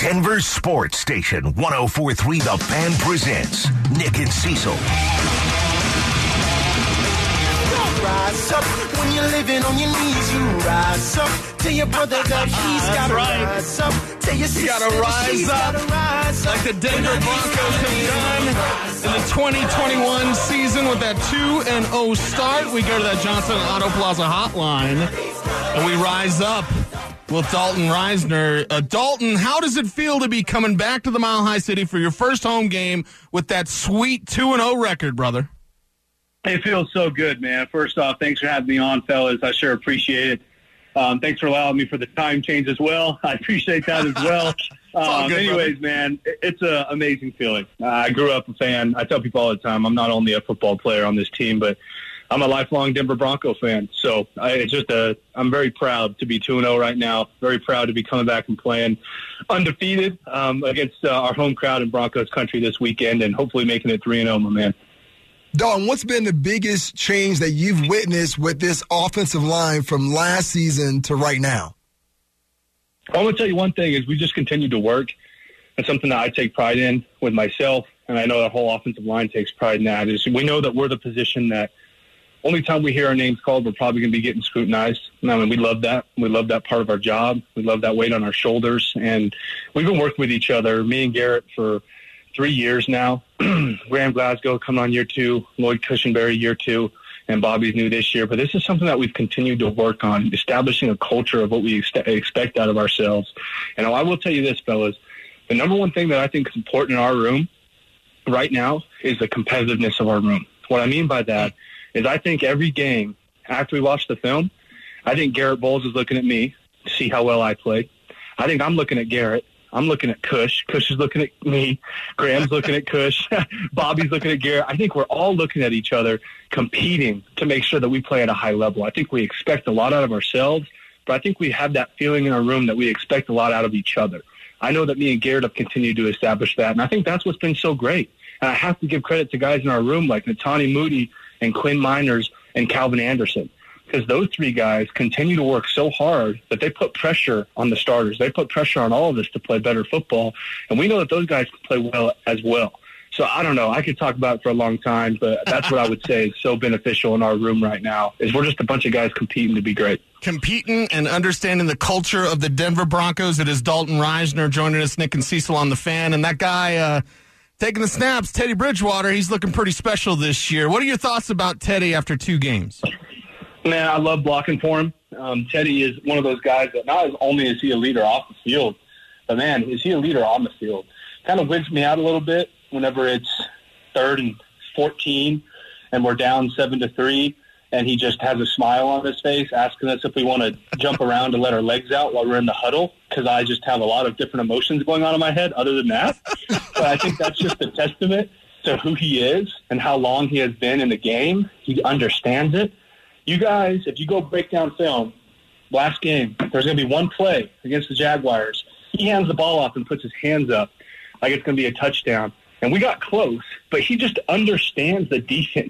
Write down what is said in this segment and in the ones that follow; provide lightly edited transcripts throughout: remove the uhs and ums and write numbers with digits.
Denver Sports Station 104.3 The Fan presents Nick and Cecil. Rise up when you're living on your knees. You rise up. Tell your brother that he's gotta rise up. Tell your sister gotta rise up. Like the Denver Broncos have done in the 2021 season with that 2-0 start. We go to that Johnson Auto Plaza hotline and we rise up with Dalton Risner. Dalton, how does it feel to be coming back to the Mile High City for your first home game with that sweet 2-0 record, brother? It feels so good, man. First off, thanks for having me on, fellas. I sure appreciate it. Thanks for allowing me for the time change as well. I appreciate that as well. Anyways, man, it's an amazing feeling. I grew up a fan. I tell people all the time, I'm not only a football player on this team, but I'm a lifelong Denver Bronco fan. So I'm very proud to be 2-0 right now. Very proud to be coming back and playing undefeated against our home crowd in Broncos country this weekend and hopefully making it 3-0, my man. Dalton, what's been the biggest change that you've witnessed with this offensive line from last season to right now? I want to tell you one thing is we just continue to work. It's something that I take pride in with myself, and I know the whole offensive line takes pride in that. Is we know that we're the position that only time we hear our names called, we're probably going to be getting scrutinized. I mean, we love that. We love that part of our job. We love that weight on our shoulders. And we've been working with each other, me and Garrett, for 3 years now. Graham Glasgow coming on year 2, Lloyd Cushenberry year 2, and Bobby's new this year. But this is something that we've continued to work on, establishing a culture of what we expect out of ourselves. And I will tell you this, fellas, the number one thing that I think is important in our room right now is the competitiveness of our room. What I mean by that is I think every game after we watch the film, I think Garrett Bowles is looking at me to see how well I played. I think I'm looking at Garrett. I'm looking at Cush. Cush is looking at me. Graham's looking at Cush. Bobby's looking at Garrett. I think we're all looking at each other, competing to make sure that we play at a high level. I think we expect a lot out of ourselves, but I think we have that feeling in our room that we expect a lot out of each other. I know that me and Garrett have continued to establish that, and I think that's what's been so great. And I have to give credit to guys in our room like Natani Moody and Quinn Miners and Calvin Anderson, because those 3 guys continue to work so hard that they put pressure on the starters. They put pressure on all of us to play better football, and we know that those guys can play well as well. So I don't know. I could talk about it for a long time, but that's what I would say is so beneficial in our room right now is we're just a bunch of guys competing to be great. Competing and understanding the culture of the Denver Broncos. It is Dalton Risner joining us, Nick and Cecil on the Fan, and that guy taking the snaps, Teddy Bridgewater, he's looking pretty special this year. What are your thoughts about Teddy after 2 games? Man, I love blocking for him. Teddy is one of those guys that not only is he a leader off the field, but, man, is he a leader on the field. Kind of wigs me out a little bit whenever it's 3rd and 14 and we're down 7-3, and he just has a smile on his face asking us if we want to jump around and let our legs out while we're in the huddle, because I just have a lot of different emotions going on in my head other than that. But I think that's just a testament to who he is and how long he has been in the game. He understands it. You guys, if you go break down film, last game, there's going to be one play against the Jaguars. He hands the ball off and puts his hands up like it's going to be a touchdown. And we got close, but he just understands the defense.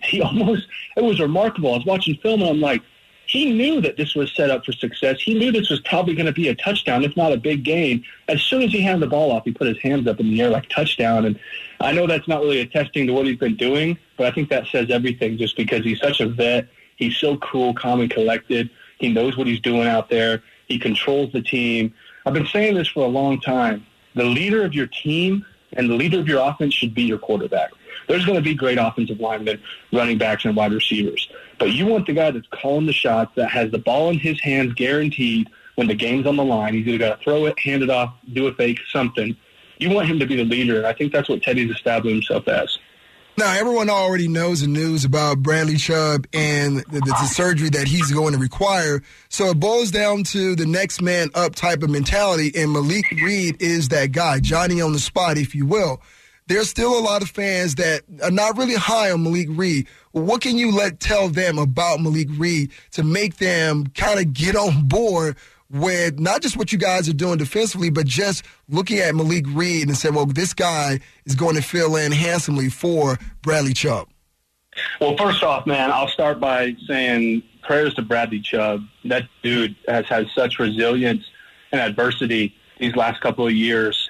It was remarkable. I was watching film and I'm like, he knew that this was set up for success. He knew this was probably going to be a touchdown, if not a big gain. As soon as he handed the ball off, he put his hands up in the air like touchdown. And I know that's not really attesting to what he's been doing, but I think that says everything just because he's such a vet. He's so cool, calm, and collected. He knows what he's doing out there. He controls the team. I've been saying this for a long time. The leader of your team and the leader of your offense should be your quarterback. There's going to be great offensive linemen, running backs, and wide receivers. But you want the guy that's calling the shots, that has the ball in his hands guaranteed when the game's on the line. He's either got to throw it, hand it off, do a fake, something. You want him to be the leader, and I think that's what Teddy's established himself as. Now, everyone already knows the news about Bradley Chubb and the surgery that he's going to require. So it boils down to the next man up type of mentality, and Malik Reed is that guy, Johnny on the spot, if you will. There's still a lot of fans that are not really high on Malik Reed. What can you tell them about Malik Reed to make them kind of get on board with not just what you guys are doing defensively, but just looking at Malik Reed and saying, well, this guy is going to fill in handsomely for Bradley Chubb? Well, first off, man, I'll start by saying prayers to Bradley Chubb. That dude has had such resilience and adversity these last couple of years.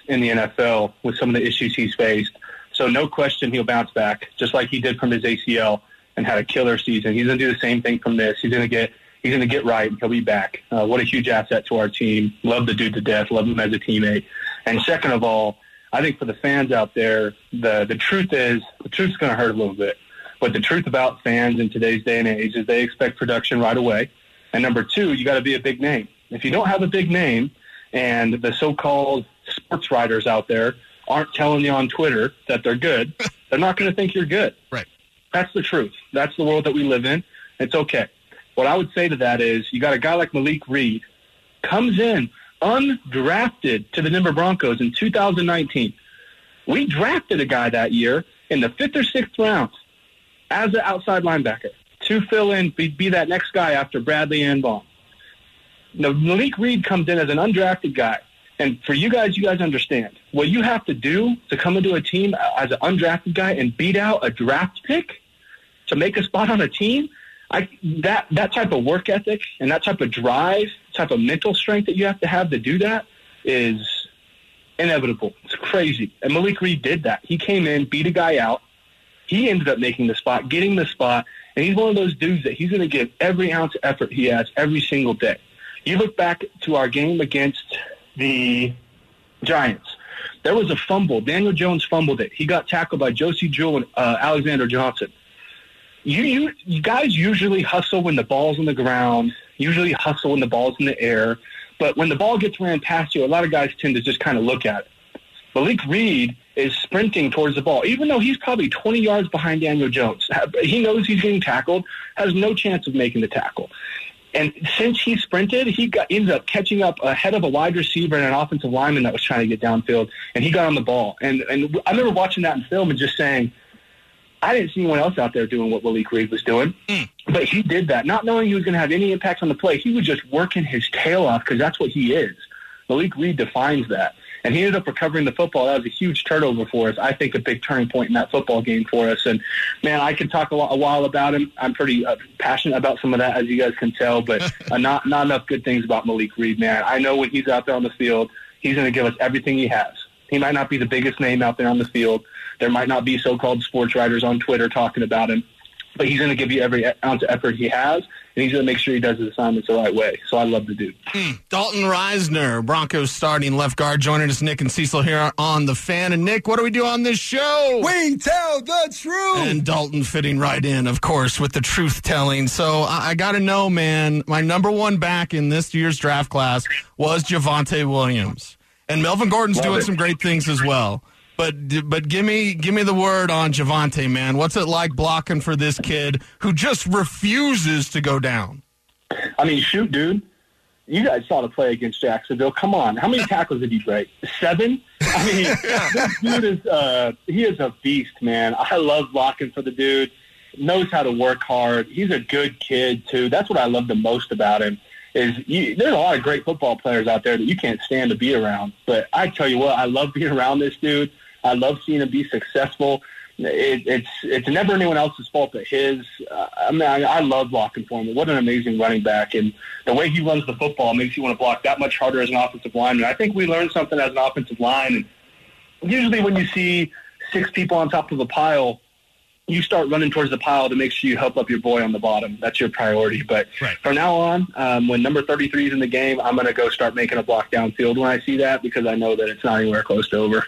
in the NFL with some of the issues he's faced. So no question he'll bounce back, just like he did from his ACL and had a killer season. He's going to do the same thing from this. He's going to get right, and he'll be back. What a huge asset to our team. Love the dude to death. Love him as a teammate. And second of all, I think for the fans out there, the truth's going to hurt a little bit. But the truth about fans in today's day and age is they expect production right away. And number two, you got to be a big name. If you don't have a big name and the so-called sports writers out there aren't telling you on Twitter that they're good, they're not going to think you're good. Right. That's the truth. That's the world that we live in. It's okay. What I would say to that is you got a guy like Malik Reed, comes in undrafted to the Denver Broncos in 2019. We drafted a guy that year in the 5th or 6th round as an outside linebacker to fill in, be that next guy after Bradley Anbaum. Now, Malik Reed comes in as an undrafted guy. And for you guys understand, what you have to do to come into a team as an undrafted guy and beat out a draft pick to make a spot on a team, that type of work ethic and that type of drive, type of mental strength that you have to do that is inevitable. It's crazy. And Malik Reed did that. He came in, beat a guy out. He ended up making the spot, getting the spot, and he's one of those dudes that he's going to give every ounce of effort he has every single day. You look back to our game against the Giants. There was a fumble. Daniel Jones fumbled it. He got tackled by Josie Jewell and Alexander Johnson. You guys usually hustle when the ball's on the ground, usually hustle when the ball's in the air, but when the ball gets ran past you, a lot of guys tend to just kind of look at it. Malik Reed is sprinting towards the ball, even though he's probably 20 yards behind Daniel Jones. He knows he's getting tackled, has no chance of making the tackle. And since he sprinted, ended up catching up ahead of a wide receiver and an offensive lineman that was trying to get downfield, and he got on the ball. And I remember watching that in film and just saying, I didn't see anyone else out there doing what Malik Reed was doing. But he did that, not knowing he was going to have any impact on the play. He was just working his tail off because that's what he is. Malik Reed defines that. And he ended up recovering the football. That was a huge turnover for us. I think a big turning point in that football game for us. And, man, I could talk a while about him. I'm pretty passionate about some of that, as you guys can tell. But not enough good things about Malik Reed, man. I know when he's out there on the field, he's going to give us everything he has. He might not be the biggest name out there on the field. There might not be so-called sports writers on Twitter talking about him. But he's going to give you every ounce of effort he has, and he's going to make sure he does his assignments the right way. So I love the dude. Dalton Reisner, Broncos starting left guard, joining us, Nick and Cecil here on The Fan. And, Nick, what do we do on this show? We tell the truth. And Dalton fitting right in, of course, with the truth-telling. So I got to know, man, my number one back in this year's draft class was Javonte Williams. And Melvin Gordon's doing some great things as well. But give me the word on Javonte, man. What's it like blocking for this kid who just refuses to go down? I mean, shoot, dude. You guys saw the play against Jacksonville. Come on. How many tackles did he break? 7? I mean, this dude he is a beast, man. I love blocking for the dude. Knows how to work hard. He's a good kid, too. That's what I love the most about him. There's a lot of great football players out there that you can't stand to be around. But I tell you what, I love being around this dude. I love seeing him be successful. It's never anyone else's fault but his. I love blocking for him. What an amazing running back. And the way he runs the football makes you want to block that much harder as an offensive lineman. I think we learned something as an offensive line. And usually when you see 6 people on top of a pile, you start running towards the pile to make sure you help up your boy on the bottom. That's your priority. But from now on, when number 33 is in the game, I'm going to go start making a block downfield when I see that because I know that it's not anywhere close to over.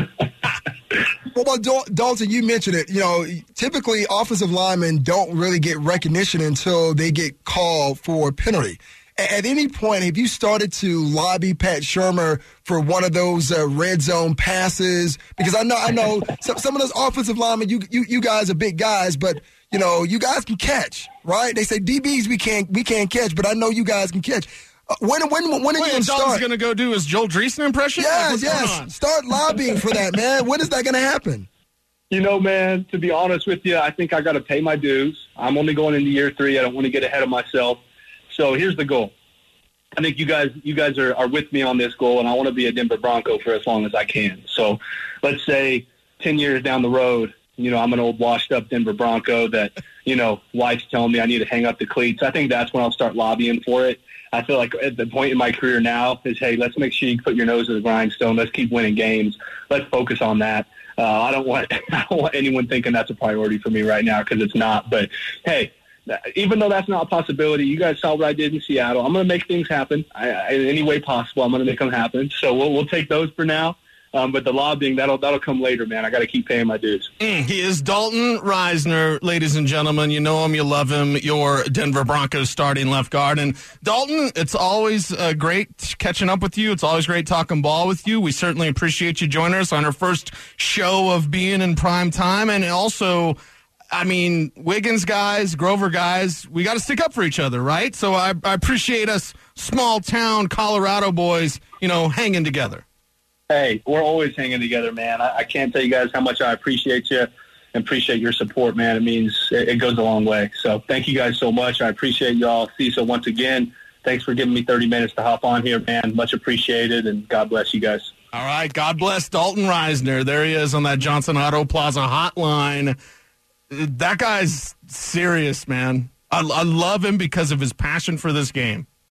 Well, Dalton, you mentioned it. You know, typically offensive linemen don't really get recognition until they get called for a penalty. At any point, have you started to lobby Pat Shurmur for one of those red zone passes? Because I know some of those offensive linemen, you guys are big guys, but you know you guys can catch, right? They say DBs we can't catch, but I know you guys can catch. When are you going to start? Dalton's going to go do his Joel Dreesen impression? Yes. Start lobbying for that, man. When is that going to happen? You know, man, to be honest with you, I think I got to pay my dues. I'm only going into year 3. I don't want to get ahead of myself. So here's the goal. I think you guys are with me on this goal, and I want to be a Denver Bronco for as long as I can. So let's say 10 years down the road, you know, I'm an old washed-up Denver Bronco that, you know, wife's telling me I need to hang up the cleats. I think that's when I'll start lobbying for it. I feel like at the point in my career now is, hey, let's make sure you put your nose to the grindstone. Let's keep winning games. Let's focus on that. I don't want anyone thinking that's a priority for me right now, because it's not. But, hey, even though that's not a possibility, you guys saw what I did in Seattle. I'm going to make things happen in any way possible. I'm going to make them happen. So we'll take those for now. But the lobbying, that'll come later, man. I got to keep paying my dues. He is Dalton Risner, ladies and gentlemen. You know him, you love him. Your Denver Broncos starting left guard. And Dalton, it's always great catching up with you. It's always great talking ball with you. We certainly appreciate you joining us on our first show of being in prime time. And also, I mean, Wiggins guys, Grover guys, we got to stick up for each other, right? So I appreciate us small-town Colorado boys, hanging together. Hey, we're always hanging together, man. I can't tell you guys how much I appreciate you and appreciate your support, man. It means it goes a long way. So thank you guys so much. I appreciate y'all. So once again, thanks for giving me 30 minutes to hop on here, man. Much appreciated, and God bless you guys. All right, God bless Dalton Risner. There he is on that Johnson Auto Plaza hotline. That guy's serious, man. I love him because of his passion for this game.